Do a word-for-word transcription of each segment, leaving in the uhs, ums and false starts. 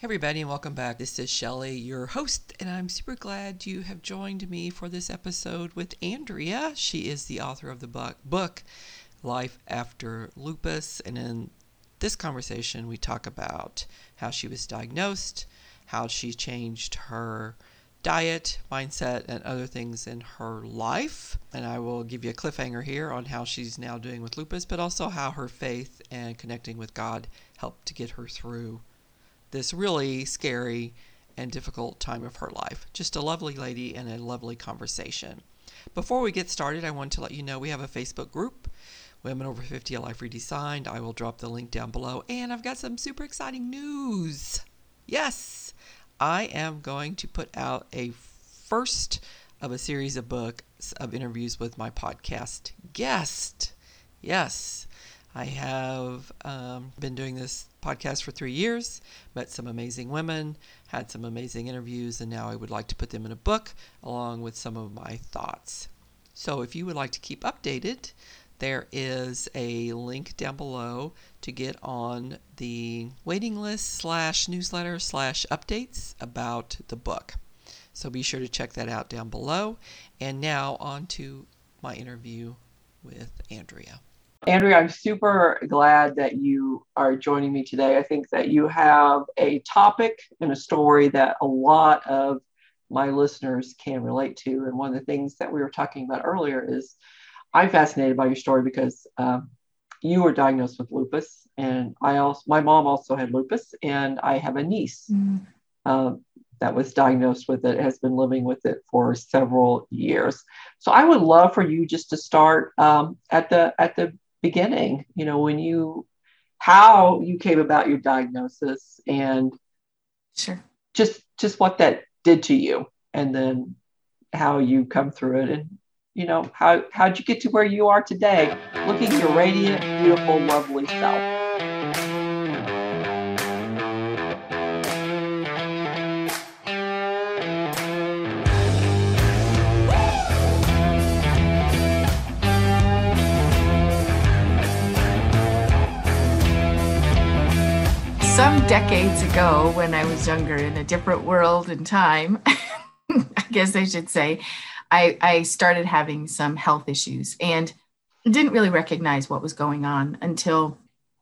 Hey everybody, and welcome back. This is Shelly, your host, and I'm super glad you have joined me for this episode with Andrea. She is the author of the book, book Life After Lupus, and in this conversation we talk about how she was diagnosed, how she changed her diet, mindset, and other things in her life. And I will give you a cliffhanger here on how she's now doing with lupus, but also how her faith and connecting with God helped to get her through this really scary and difficult time of her life. Just a lovely lady and a lovely conversation. Before we get started, I want to let you know we have a Facebook group, Women Over fifty, A Life Redesigned. I will drop the link down below. And I've got some super exciting news. Yes, I am going to put out a first of a series of books of interviews with my podcast guest. Yes, I have um, been doing this podcast for three years, met some amazing women, had some amazing interviews, and now I would like to put them in a book along with some of my thoughts. So if you would like to keep updated, there is a link down below to get on the waiting list slash newsletter slash updates about the book. So be sure to check that out down below. And now on to my interview with Andrea. Andrea, I'm super glad that you are joining me today. I think that you have a topic and a story that a lot of my listeners can relate to. And one of the things that we were talking about earlier is I'm fascinated by your story because um, you were diagnosed with lupus, and I also, my mom also had lupus, and I have a niece mm. uh, that was diagnosed with it, has been living with it for several years. So I would love for you just to start um, at the at the beginning, you know, when you, how you came about your diagnosis and sure, just, just what that did to you, and then how you come through it. And, you know, how, how'd you get to where you are today, looking your radiant, beautiful, lovely self? Some decades ago, when I was younger in a different world and time, I guess I should say, I, I started having some health issues and didn't really recognize what was going on until,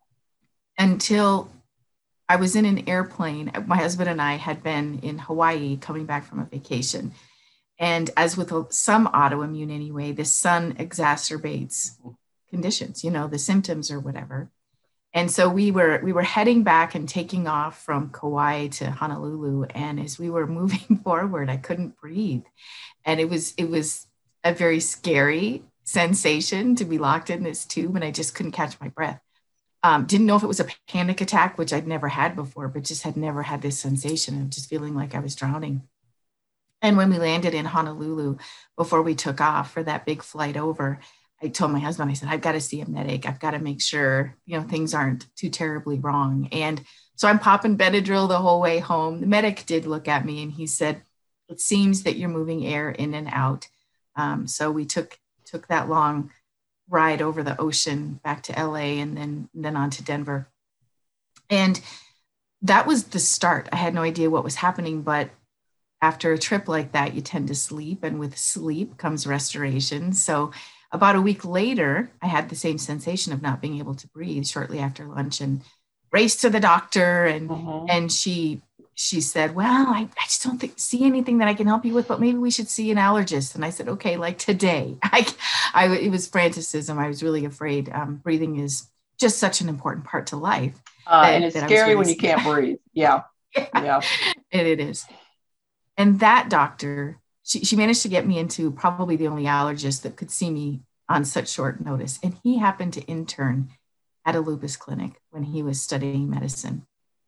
until I was in an airplane. My husband and I had been in Hawaii coming back from a vacation. And as with some autoimmune anyway, the sun exacerbates conditions, you know, the symptoms or whatever. And so we were we were heading back and taking off from Kauai to Honolulu. And as we were moving forward, I couldn't breathe. And it was it was a very scary sensation to be locked in this tube, and I just couldn't catch my breath. Um, didn't know if it was a panic attack, which I'd never had before, but just had never had this sensation of just feeling like I was drowning. And when we landed in Honolulu, before we took off for that big flight over, I told my husband, I said, I've got to see a medic. I've got to make sure, you know, things aren't too terribly wrong. And so I'm popping Benadryl the whole way home. The medic did look at me and he said, it seems that you're moving air in and out. Um, so we took took that long ride over the ocean back to L A and then, then on to Denver. And that was the start. I had no idea what was happening, but after a trip like that, you tend to sleep, and with sleep comes restoration. So about a week later, I had the same sensation of not being able to breathe shortly after lunch, and raced to the doctor. And uh-huh. and she she said, well, I, I just don't think, see anything that I can help you with, but maybe we should see an allergist. And I said, okay, like today. I, I it was franticism. I was really afraid. Um, breathing is just such an important part to life. Uh, that, and it's scary really when you scared. Can't breathe. Yeah. yeah. Yeah. And it is. And that doctor, She, she managed to get me into probably the only allergist that could see me on such short notice. And he happened to intern at a lupus clinic when he was studying medicine.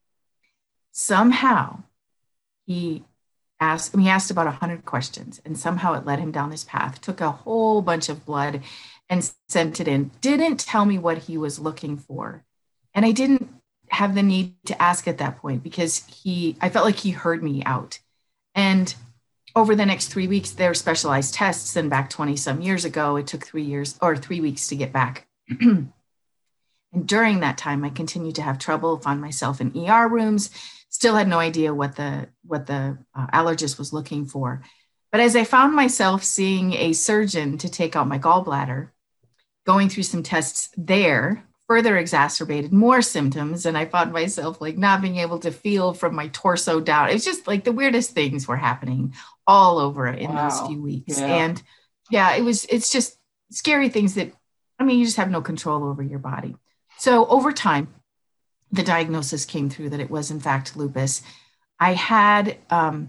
Somehow he asked, I mean, he asked about a hundred questions, and somehow it led him down this path, took a whole bunch of blood and sent it in, didn't tell me what he was looking for. And I didn't have the need to ask at that point because he, I felt like he heard me out. And over the next three weeks, there were specialized tests. And back twenty some years ago, it took three years or three weeks to get back. And during that time, I continued to have trouble, found myself in E R rooms, Still had no idea what the what the uh, allergist was looking for. But as I found myself seeing a surgeon to take out my gallbladder, going through some tests there further exacerbated more symptoms. And I found myself like not being able to feel from my torso down. It was just like the weirdest things were happening all over in wow. those few weeks. Yeah. And yeah, it was, it's just scary things that, I mean, you just have no control over your body. So over time, the diagnosis came through that it was in fact lupus. I had, um,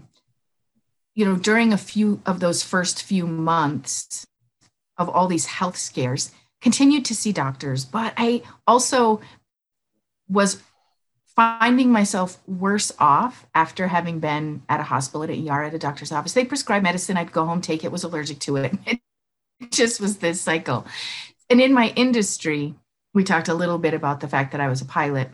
you know, during a few of those first few months of all these health scares, continued to see doctors, but I also was finding myself worse off after having been at a hospital, at an E R, at a doctor's office. They prescribed medicine. I'd go home, take it, was allergic to it. It just was this cycle. And in my industry, we talked a little bit about the fact that I was a pilot.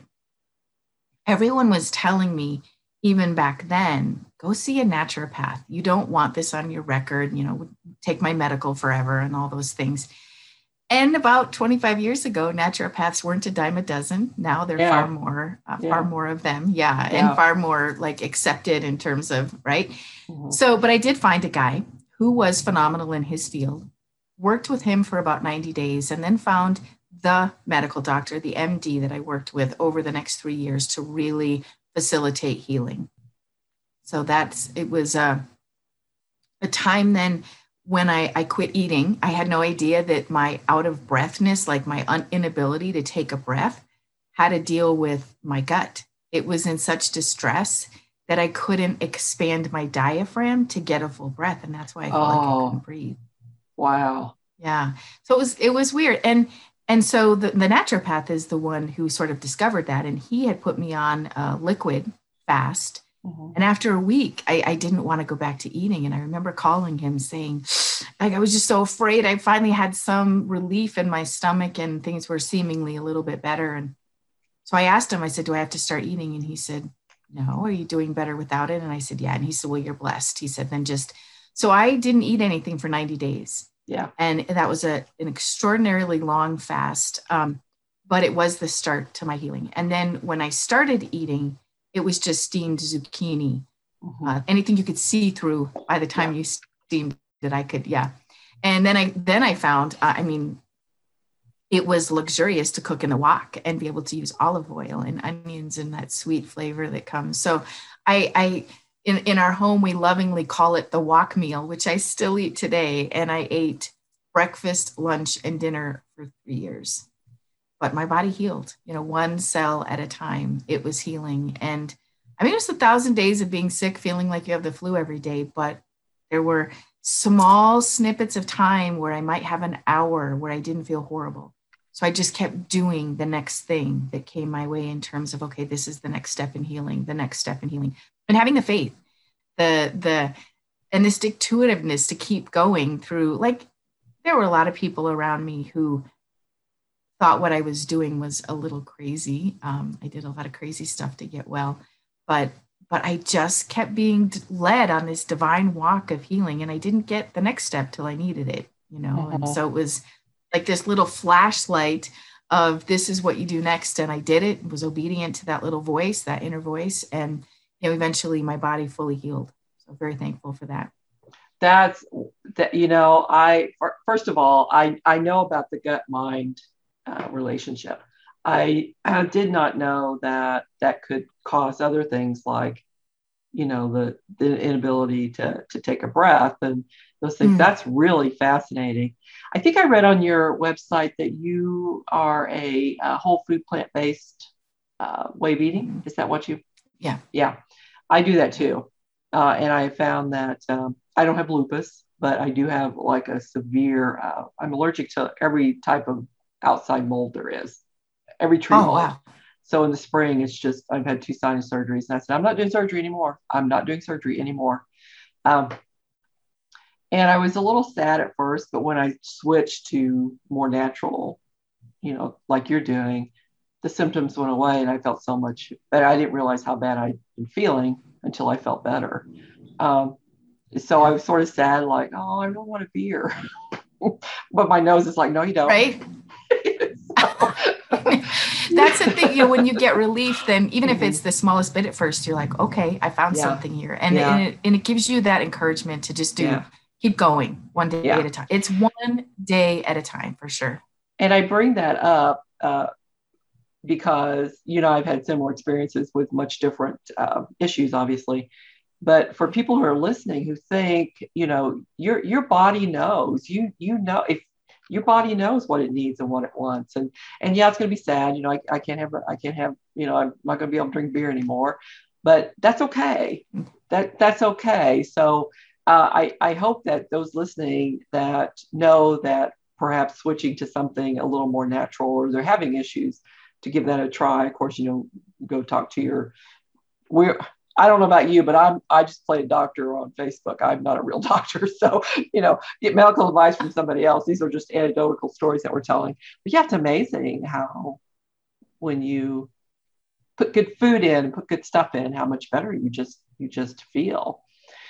Everyone was telling me, even back then, go see a naturopath. You don't want this on your record, you know, take my medical forever and all those things. And about twenty-five years ago, naturopaths weren't a dime a dozen. Now they're yeah. far more, uh, yeah. far more of them. Yeah, yeah. And far more like accepted in terms of, right? Mm-hmm. So, but I did find a guy who was phenomenal in his field, worked with him for about ninety days, and then found the medical doctor, the M D that I worked with over the next three years to really facilitate healing. So that's, it was a, a time then when I, I quit eating. I had no idea that my out of breathness, like my un- inability to take a breath, had to deal with my gut. It was in such distress that I couldn't expand my diaphragm to get a full breath. And that's why I felt oh, like I couldn't breathe. Wow. Yeah. So it was, it was weird. And, and so the, the naturopath is the one who sort of discovered that. And he had put me on a liquid fast. Mm-hmm. And after a week, I, I didn't want to go back to eating. And I remember calling him saying, like, I was just so afraid. I finally had some relief in my stomach and things were seemingly a little bit better. And so I asked him, I said, do I have to start eating? And he said, no, are you doing better without it? And I said, yeah. And he said, well, you're blessed. He said, then just, so I didn't eat anything for ninety days. Yeah. And that was a, an extraordinarily long fast. Um, but it was the start to my healing. And then when I started eating, it was just steamed zucchini, mm-hmm. uh, anything you could see through. By the time yeah. you steamed it, I could, yeah. And then I, then I found, uh, I mean, it was luxurious to cook in the wok and be able to use olive oil and onions and that sweet flavor that comes. So I, I, in, in our home, we lovingly call it the wok meal, which I still eat today. And I ate breakfast, lunch, and dinner for three years. But my body healed, you know, one cell at a time. It was healing. And I mean, it was a thousand days of being sick, feeling like you have the flu every day. But there were small snippets of time where I might have an hour where I didn't feel horrible. So I just kept doing the next thing that came my way in terms of, okay, this is the next step in healing, the next step in healing. And having the faith, the, the, and the stick-to-itiveness to keep going through, like, there were a lot of people around me who thought what I was doing was a little crazy. Um, I did a lot of crazy stuff to get well, but but I just kept being led on this divine walk of healing, and I didn't get the next step till I needed it, you know. Mm-hmm. And so it was like this little flashlight of this is what you do next, and I did it. Was obedient to that little voice, that inner voice, and you know, eventually my body fully healed. So very thankful for that. That's that. You know, I first of all, I I know about the gut mind Uh, relationship. I, I did not know that that could cause other things like, you know, the, the inability to, to take a breath and those things. Mm. That's really fascinating. I think I read on your website that you are a, a whole food plant-based uh, way of eating. Is that what you? Yeah. Yeah. I do that too. Uh, and I found that um, I don't have lupus, but I do have like a severe, uh, I'm allergic to every type of outside mold there is, every tree oh, mold. Wow. So in the spring, it's just, I've had two sinus surgeries and I said, I'm not doing surgery anymore. I'm not doing surgery anymore. Um, and I was a little sad at first, but when I switched to more natural, you know, like you're doing, the symptoms went away and I felt so much better. I didn't realize how bad I'd been feeling until I felt better. Um, so I was sort of sad, like, oh, I don't want a beer. But my nose is like, no, you don't. Right. That's the thing, you know, when you get relief, then even mm-hmm. if it's the smallest bit at first, you're like, okay, I found yeah. something here. And, yeah. and, it, and it gives you that encouragement to just do, yeah. keep going one day yeah. at a time. It's one day at a time for sure. And I bring that up uh, because, you know, I've had similar experiences with much different uh, issues, obviously. But for people who are listening who think, you know, your your body knows, you you know, if your body knows what it needs and what it wants. And and yeah, it's going to be sad. You know, I, I can't have, I can't have, you know, I'm not going to be able to drink beer anymore, but that's okay. That that's okay. So uh, I, I hope that those listening that know that perhaps switching to something a little more natural, or they're having issues, to give that a try. Of course, you know, go talk to your, we're, I don't know about you, but I'm, I just play a doctor on Facebook. I'm not a real doctor. So, you know, get medical advice from somebody else. These are just anecdotal stories that we're telling. But yeah, it's amazing how when you put good food in, put good stuff in, how much better you just, you just feel.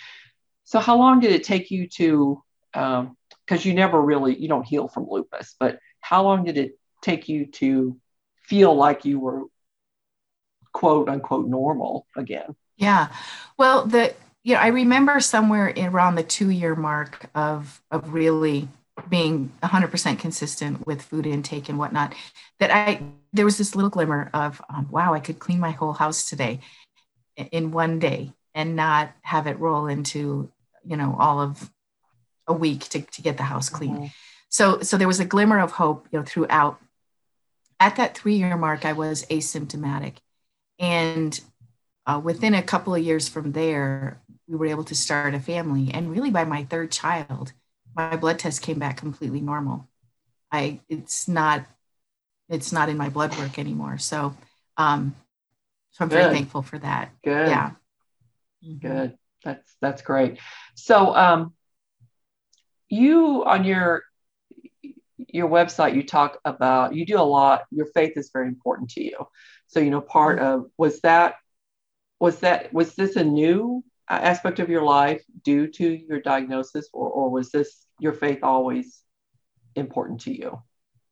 So how long did it take you to, um, because you never really, you don't heal from lupus, but how long did it take you to feel like you were quote unquote normal again? Yeah. Well, the, you know, I remember somewhere around the two year mark of, of really being one hundred percent consistent with food intake and whatnot, that I, there was this little glimmer of, um, wow, I could clean my whole house today in one day and not have it roll into, you know, all of a week to, to get the house clean. Mm-hmm. So, so there was a glimmer of hope, you know, throughout. At that three year mark, I was asymptomatic. And uh, within a couple of years from there, we were able to start a family. And really by my third child, my blood test came back completely normal. I, it's not, it's not in my blood work anymore. So, um, so I'm Good. very thankful for that. Good. Yeah. Good. That's, that's great. So, um, you on your, your website, you talk about, you do a lot, your faith is very important to you. So, you know, part of, was that, was that, was this a new aspect of your life due to your diagnosis, or, or was this, your faith always important to you?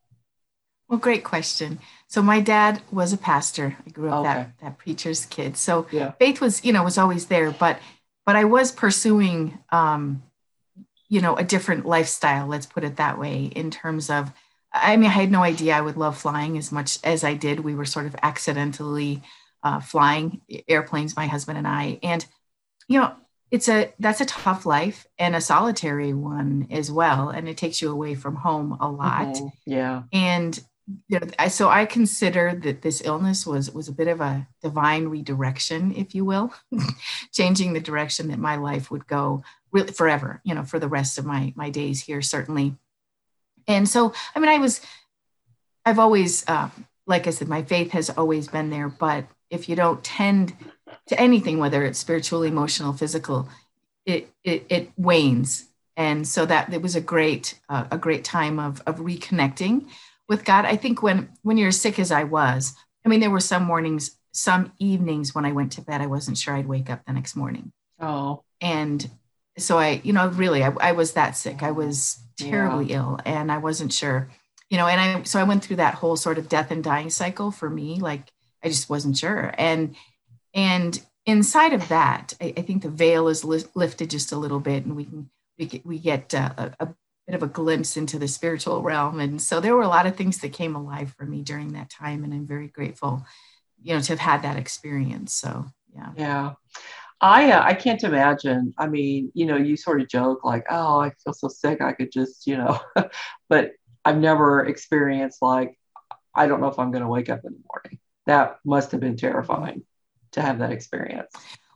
Well, great question. So my dad was a pastor. I grew up okay. that, that preacher's kid. So yeah. faith was, you know, was always there, but, but I was pursuing, um, you know, a different lifestyle, let's put it that way, in terms of, I mean, I had no idea I would love flying as much as I did. We were sort of accidentally uh, flying airplanes, my husband and I. And, you know, it's a, that's a tough life and a solitary one as well. And it takes you away from home a lot. Mm-hmm. Yeah. And, you know, I, so I consider that this illness was, was a bit of a divine redirection, if you will, changing the direction that my life would go really forever, you know, for the rest of my, my days here, certainly. And so, I mean, I was, I've always, uh, like I said, my faith has always been there, but if you don't tend to anything, whether it's spiritual, emotional, physical, it, it, it wanes. And so that it was a great, uh, a great time of, of reconnecting with God. I think when, when you're as sick as I was, I mean, there were some mornings, some evenings when I went to bed, I wasn't sure I'd wake up the next morning. Oh. And so I, you know, really, I, I was that sick. I was terribly yeah. ill and I wasn't sure, you know, and I, so I went through that whole sort of death and dying cycle for me. Like, I just wasn't sure. And, and inside of that, I, I think the veil is li- lifted just a little bit, and we can, we get, we get uh, a, a bit of a glimpse into the spiritual realm. And so there were a lot of things that came alive for me during that time. And I'm very grateful, you know, to have had that experience. So, yeah. Yeah. I, uh, I can't imagine. I mean, you know, you sort of joke like, oh, I feel so sick, I could just, you know, but I've never experienced like, I don't know if I'm going to wake up in the morning. That must have been terrifying to have that experience.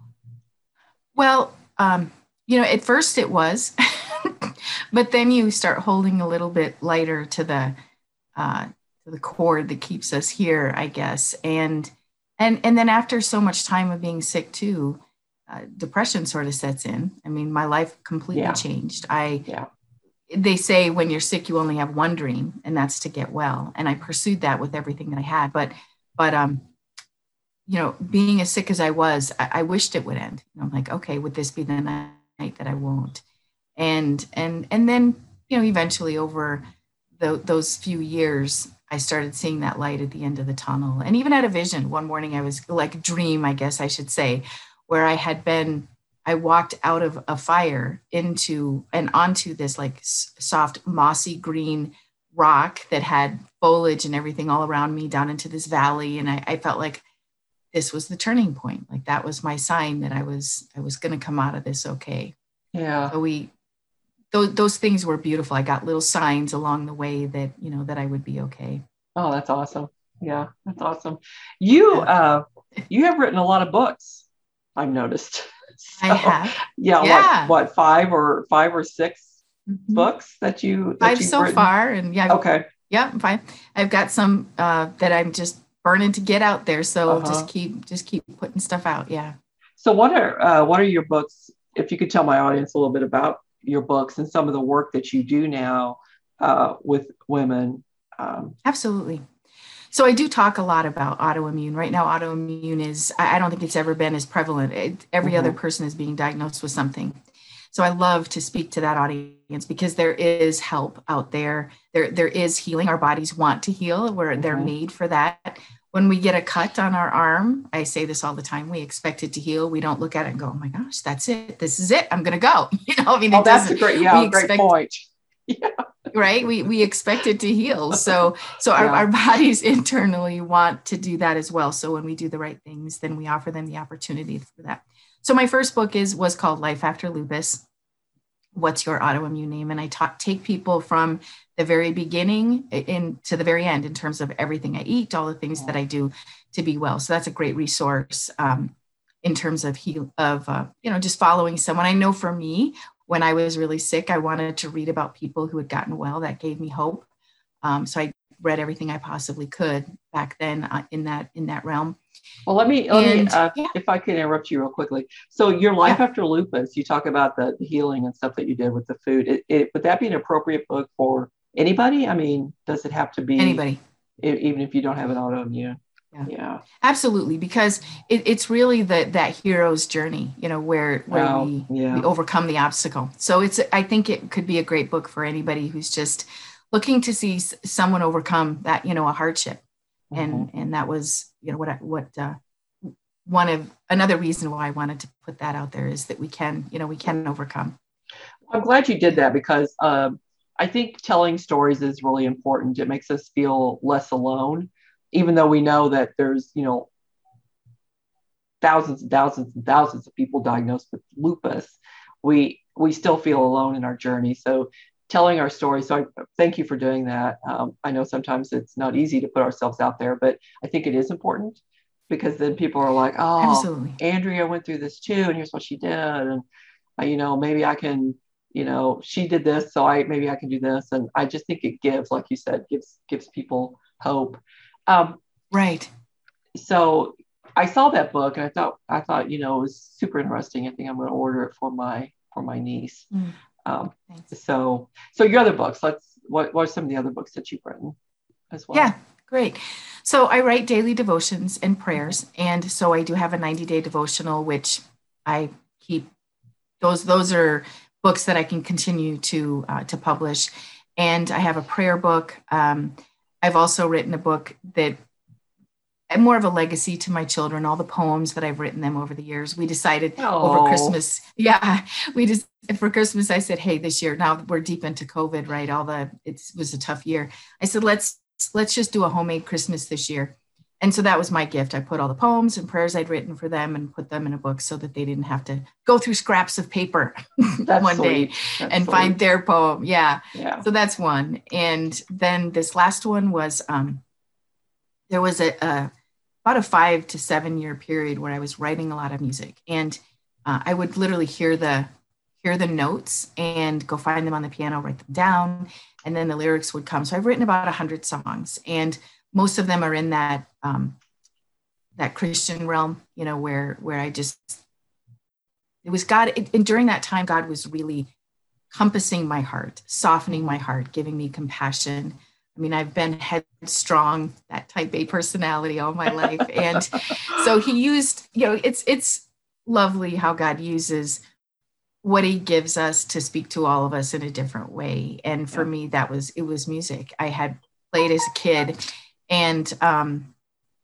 Well, um, you know, at first it was, but then you start holding a little bit lighter to the, uh, to the cord that keeps us here, I guess. And, and, and then after so much time of being sick too, uh, depression sort of sets in. I mean, my life completely yeah. changed. I, yeah. They say when you're sick, you only have one dream, and that's to get well. And I pursued that with everything that I had, but, but, um, you know, being as sick as I was, I, I wished it would end. I'm like, okay, would this be the night that I won't? And, and, and then, you know, eventually over the, those few years, I started seeing that light at the end of the tunnel. And even had a vision one morning. I was like a dream, I guess I should say, where I had been, I walked out of a fire into and onto this like soft, mossy green rock that had foliage and everything all around me down into this valley. And I, I felt like this was the turning point. Like that was my sign that I was, I was going to come out of this okay. Yeah. So we, those, those things were beautiful. I got little signs along the way that, you know, that I would be okay. Oh, that's awesome. Yeah, that's awesome. You, uh, you have written a lot of books, I've noticed. So, I have. Yeah, yeah. Like, what, five or five or six mm-hmm. books that you that five so written? far, and yeah. Okay. Yeah, fine. I've got some uh, that I'm just burning to get out there. So Uh-huh. just keep just keep putting stuff out. Yeah. So what are uh, what are your books? If you could tell my audience a little bit about your books and some of the work that you do now uh, with women. Um, Absolutely. So I do talk a lot about autoimmune. Right now, autoimmune is, I don't think it's ever been as prevalent. It, every mm-hmm. other person is being diagnosed with something. So I love to speak to that audience because there is help out there. There, there is healing. Our bodies want to heal. Where mm-hmm. they're made for that. When we get a cut on our arm, I say this all the time, we expect it to heal. We don't look at it and go, oh my gosh, that's it. This is it. I'm going to go. You know, I mean, oh, it that's doesn't, a great, yeah, we great expect, point. Yeah. Right. We, we expect it to heal. So, so our, yeah. our bodies internally want to do that as well. So when we do the right things, then we offer them the opportunity for that. So my first book is, was called Life After Lupus. What's your autoimmune name? And I talk, take people from the very beginning in to the very end in terms of everything I eat, all the things that I do to be well. So that's a great resource um, in terms of heal, of uh, you know, just following someone. I know for me, when I was really sick, I wanted to read about people who had gotten well. That gave me hope. Um, so I read everything I possibly could back then uh, in that in that realm. Well, let me, let and, me uh, yeah. if I can interrupt you real quickly. So your Life Yeah. After Lupus, you talk about the healing and stuff that you did with the food. It, it, would that be an appropriate book for anybody? I mean, does it have to be anybody, even if you don't have an autoimmune? Yeah. yeah, absolutely. Because it, it's really the, that hero's journey, you know, where, where oh, we, yeah. we overcome the obstacle. So it's, I think it could be a great book for anybody who's just looking to see someone overcome that, you know, a hardship. Mm-hmm. And, and that was, you know, what, what, uh, one of another reason why I wanted to put that out there is that we can, you know, we can overcome. I'm glad you did that because um, I think telling stories is really important. It makes us feel less alone. Even though we know that there's, you know, thousands and thousands and thousands of people diagnosed with lupus, we we still feel alone in our journey. So telling our story. So I thank you for doing that. Um, I know sometimes it's not easy to put ourselves out there, but I think it is important because then people are like, oh, absolutely. Andrea went through this too, and here's what she did. And, uh, you know, maybe I can, you know, she did this, so I maybe I can do this. And I just think it gives, like you said, gives gives people hope. Um, right. So I saw that book and I thought, I thought, you know, it was super interesting. I think I'm going to order it for my, for my niece. Mm, um, so, so your other books, let's, what, what are some of the other books that you've written as well? Yeah, great. So I write daily devotions and prayers. And so I do have a ninety day devotional, which I keep those, those are books that I can continue to, uh, to publish. And I have a prayer book. Um, I've also written a book that more of a legacy to my children, all the poems that I've written them over the years. We decided oh. over Christmas. Yeah. We just, for Christmas, I said, hey, this year, now we're deep into COVID, right? All the, it was a tough year. I said, let's, let's just do a homemade Christmas this year. And so that was my gift. I put all the poems and prayers I'd written for them and put them in a book so that they didn't have to go through scraps of paper one sweet. day that's and sweet. find their poem. Yeah. Yeah. So that's one. And then this last one was, um, there was a, a about a five to seven year period where I was writing a lot of music, and uh, I would literally hear the hear the notes and go find them on the piano, write them down, and then the lyrics would come. So I've written about a hundred songs, and most of them are in that um, that Christian realm, you know, where where I just it was God, it, and during that time, God was really compassing my heart, softening my heart, giving me compassion. I mean, I've been headstrong, that type A personality all my life. And so he used, you know, it's, it's lovely how God uses what he gives us to speak to all of us in a different way. And for yeah. me, that was, it was music. I had played as a kid. And, um,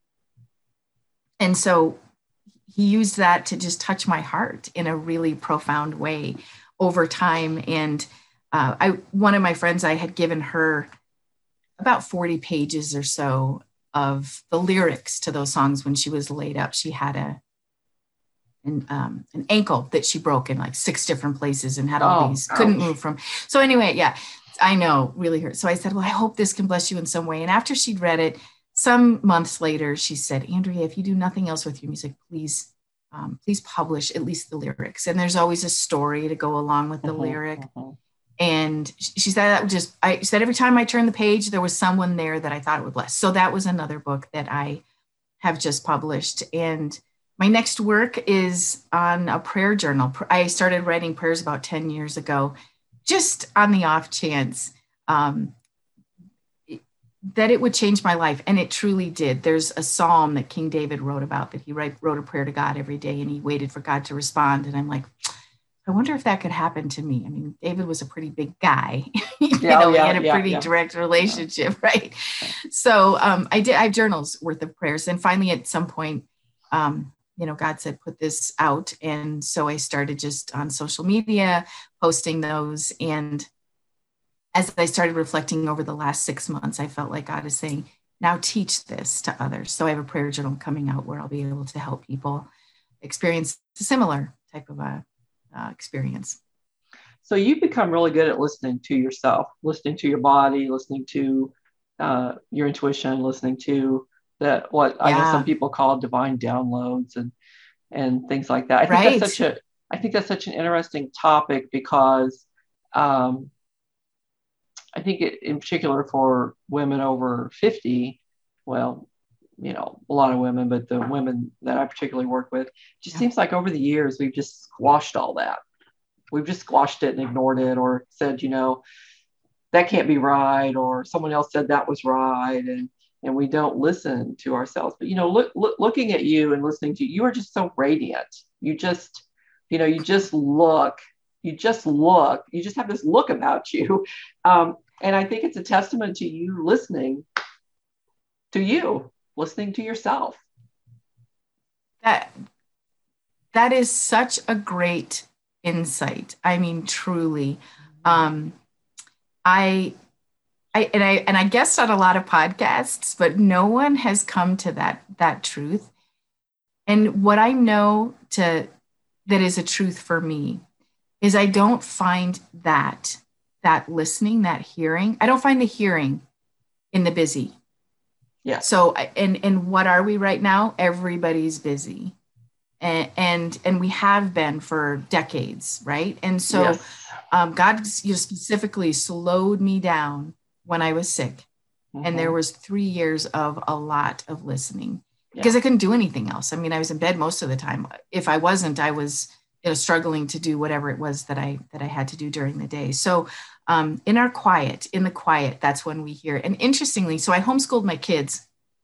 and so he used that to just touch my heart in a really profound way over time. And uh, I, one of my friends, I had given her about forty pages or so of the lyrics to those songs when she was laid up. She had a an, um, an ankle that she broke in like six different places and had all Oh, these, couldn't ouch. move from. So anyway, yeah, I know, really hurt. So I said, well, I hope this can bless you in some way. And after she'd read it, some months later, she said, Andrea, if you do nothing else with your music, please, um, please publish at least the lyrics. And there's always a story to go along with the Mhm, lyric. mhm. And she said that would just, I she said every time I turned the page, there was someone there that I thought it would bless. So that was another book that I have just published. And my next work is on a prayer journal. I started writing prayers about ten years ago, just on the off chance um, that it would change my life. And it truly did. There's a psalm that King David wrote about that he write, wrote a prayer to God every day and he waited for God to respond. And I'm like, I wonder if that could happen to me. I mean, David was a pretty big guy. you Yeah, know, oh, yeah, he had a yeah, pretty yeah. direct relationship, right? So um, I did. I have journals worth of prayers, and finally, at some point, um, you know, God said, "Put this out," and so I started just on social media posting those. And as I started reflecting over the last six months, I felt like God is saying, "Now teach this to others." So I have a prayer journal coming out where I'll be able to help people experience a similar type of a Uh, experience. So you've become really good at listening to yourself, listening to your body, listening to uh, your intuition, listening to that what I know some Yeah, people call divine downloads and and things like that. I think that's right. such a I think that's such an interesting topic because um, I think it, in particular for women over fifty, well, you know, a lot of women, but the women that I particularly work with, it just Yeah. seems like over the years we've just squashed all that. We've just squashed it and ignored it, or said, you know, that can't be right, or someone else said that was right, and and we don't listen to ourselves. But you know, look, look looking at you and listening to you, you are just so radiant. You just, you know, you just look, you just look, you just have this look about you, um, and I think it's a testament to you listening to you, listening to yourself. That that is such a great insight. I mean, truly. Um, I I and I and I guessed on a lot of podcasts, but no one has come to that that truth. And what I know to that is a truth for me is I don't find that that listening, that hearing. I don't find the hearing in the busy. Yeah. So and and what are we right now? Everybody's busy. And and, and we have been for decades, right? And so Yes. um, God you know, specifically slowed me down when I was sick. Mm-hmm. And there was three years of a lot of listening Yeah. because I couldn't do anything else. I mean, I was in bed most of the time. If I wasn't, I was you know struggling to do whatever it was that I that I had to do during the day. So um, in our quiet, in the quiet, that's when we hear. And interestingly, so I homeschooled my kids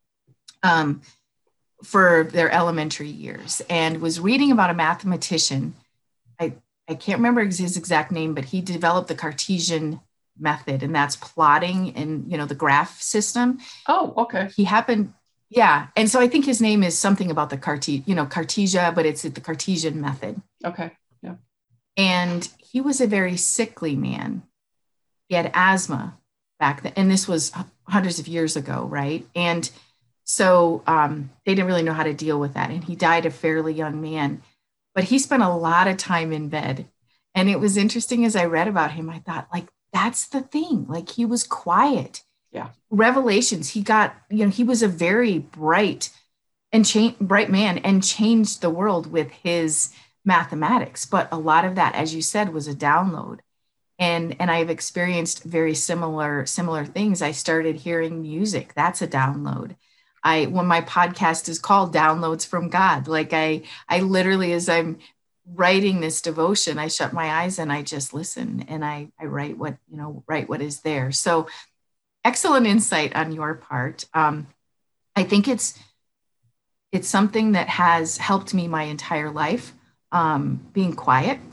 um, for their elementary years and was reading about a mathematician. I I can't remember his exact name, but he developed the Cartesian method, and that's plotting and you know the graph system. Oh, okay. He happened, yeah, and so I think his name is something about the Carte, you know, Cartesia, but it's the Cartesian method. Okay. Yeah. And he was a very sickly man. He had asthma back then, and this was hundreds of years ago, right? And so um, they didn't really know how to deal with that, and he died a fairly young man. But he spent a lot of time in bed, and it was interesting as I read about him. I thought, like, that's the thing. Like, he was quiet. Yeah. Revelations. He got, you know, he was a very bright and cha- bright man and changed the world with his mathematics. But a lot of that, as you said, was a download. And and I've experienced very similar similar things. I started hearing music. That's a download. I when my podcast is called Downloads from God. Like I I literally as I'm writing this devotion, I shut my eyes and I just listen and I I write what, you know, write what is there. So excellent insight on your part. Um, I think it's it's something that has helped me my entire life, um, being quiet.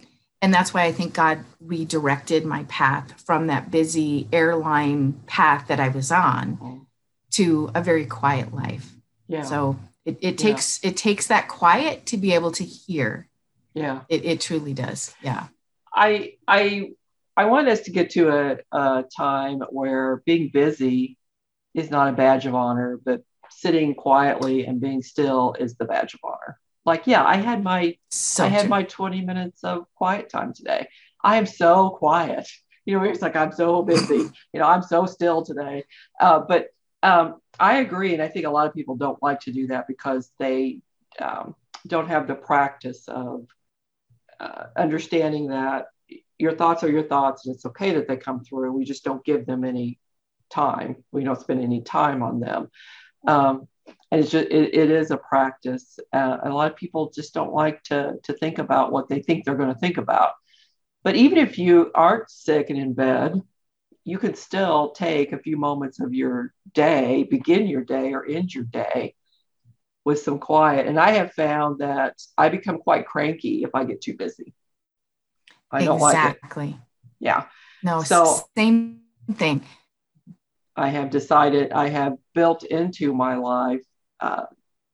and that's why I think God redirected my path from that busy airline path that I was on Mm-hmm. to a very quiet life. Yeah. So it, it Yeah. takes it takes that quiet to be able to hear. Yeah. It, it truly does. Yeah. I I I want us to get to a, a time where being busy is not a badge of honor, but sitting quietly and being still is the badge of honor. Like, yeah, I had my So I had true. my twenty minutes of quiet time today. I am so quiet. You know, it's like I'm so busy. You know, I'm so still today. Uh, but um, I agree, and I think a lot of people don't like to do that because they um, don't have the practice of uh, understanding that your thoughts are your thoughts, and it's okay that they come through. We just don't give them any time. We don't spend any time on them. Um, and it's just, it, it is a practice. Uh, a lot of people just don't like to, to think about what they think they're going to think about. But even if you aren't sick and in bed, you could still take a few moments of your day, begin your day or end your day with some quiet. And I have found that I become quite cranky if I get too busy. I don't like it. Exactly. Yeah. No, So same thing. I have decided, I have built into my life uh,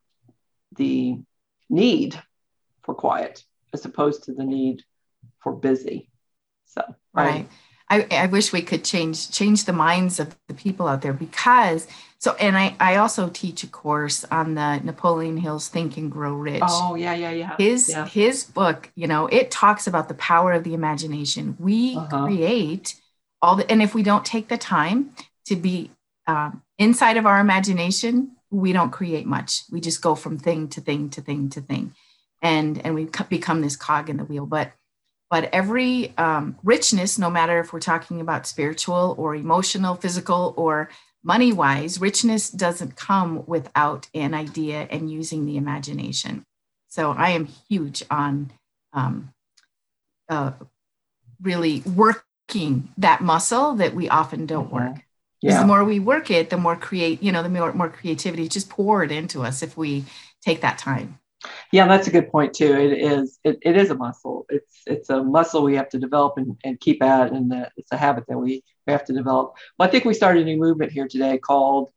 the need for quiet as opposed to the need for busy. So, Right. I, I wish we could change change the minds of the people out there, because so and I, I also teach a course on the Napoleon Hill's Think and Grow Rich. Oh, yeah, yeah, yeah. His yeah. his book, you know, it talks about the power of the imagination. We Uh-huh. create all the, and if we don't take the time to be um, inside of our imagination, we don't create much. We just go from thing to thing to thing to thing, and and we become this cog in the wheel. But but every um, richness, no matter if we're talking about spiritual or emotional, physical, or money wise, richness doesn't come without an idea and using the imagination. So I am huge on um, uh, really working that muscle that we often don't Mhm. work. Because Yeah. the more we work it, the more create, you know, the more, more creativity is just poured into us if we take that time. Yeah, that's a good point too. It is it, it is a muscle. It's it's a muscle we have to develop and, and keep at, and that it's a habit that we, we have to develop. Well, I think we started a new movement here today called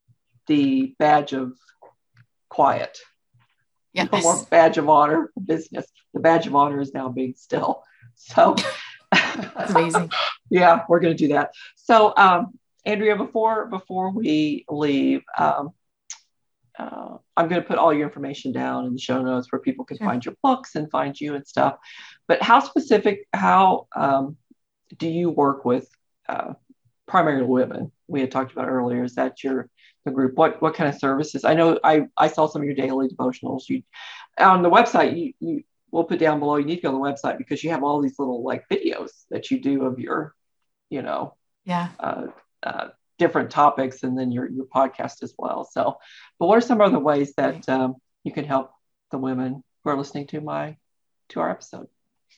the badge of quiet. Yes. No more badge of honor for business. The badge of honor is now being still. So That's amazing. Yeah, we're going to do that. So um, Andrea, before before we leave, um, uh, I'm going to put all your information down in the show notes where people can Sure. find your books and find you and stuff. But how specific, how um, do you work with uh, primarily women? We had talked about earlier. Is that your the group? What what kind of services? I know I, I saw some of your daily devotionals. You on the website. You you we'll put down below. You need to go to the website because you have all these little like videos that you do of your, you know, Yeah. Uh, uh, different topics, and then your your podcast as well. So, but what are some other ways that um, you can help the women who are listening to my to our episode?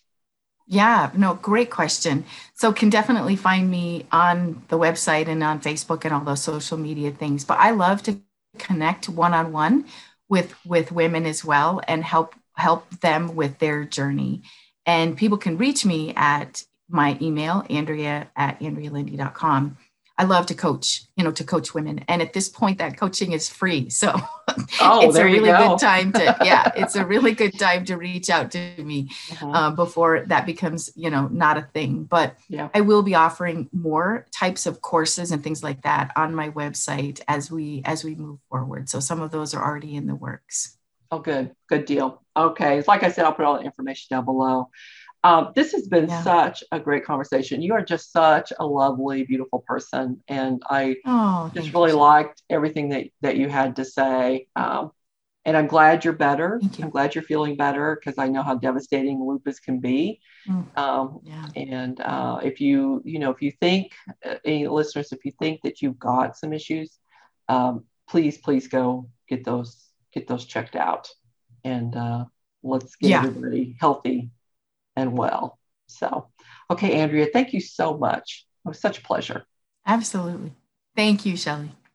Yeah, no, great question. So can definitely find me on the website and on Facebook and all those social media things. But I love to connect one-on-one with with women as well and help help them with their journey. And people can reach me at my email, Andrea at andrea lindy dot com. I love to coach, you know, to coach women. And at this point, that coaching is free. So Oh, it's a there you really go. good time to, yeah, it's a really good time to reach out to me Mhm. uh, before that becomes, you know, not a thing. But Yeah. I will be offering more types of courses and things like that on my website as we as we move forward. So some of those are already in the works. Oh, good. Good deal. Okay. Like I said, I'll put all the information down below. Um, this has been Yeah. such a great conversation. You are just such a lovely, beautiful person. And I Oh, just thank really you. liked everything that, that you had to say. Um, and I'm glad you're better. Thank you. I'm glad you're feeling better because I know how devastating lupus can be. Mm, Um, yeah. and uh, if you, you know, if you think, uh, any listeners, if you think that you've got some issues, um, please, please go get those, get those checked out. And uh, let's get Yeah. everybody healthy and well. So, okay, Andrea, thank you so much. It was such a pleasure. Absolutely. Thank you, Shelley.